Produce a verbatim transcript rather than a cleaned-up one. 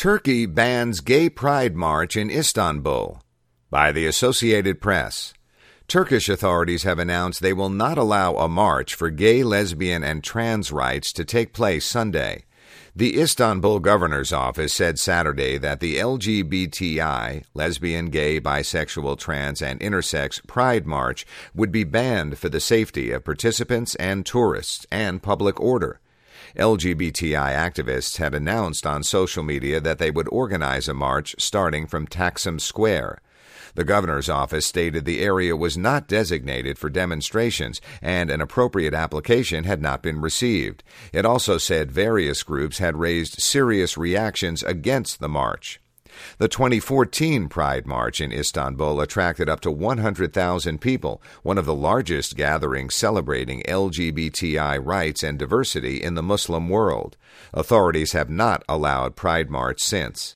Turkey bans gay pride march in Istanbul. By the Associated Press. Turkish authorities have announced they will not allow a march for gay, lesbian, and trans rights to take place Sunday. The Istanbul governor's office said Saturday that the L G B T I, lesbian, gay, bisexual, trans, and intersex pride march would be banned for the safety of participants and tourists and public order. L G B T I activists had announced on social media that they would organize a march starting from Taksim Square. The governor's office stated the area was not designated for demonstrations and an appropriate application had not been received. It also said various groups had raised serious reactions against the march. The twenty fourteen Pride March in Istanbul attracted up to one hundred thousand people, one of the largest gatherings celebrating L G B T I rights and diversity in the Muslim world. Authorities have not allowed Pride March since.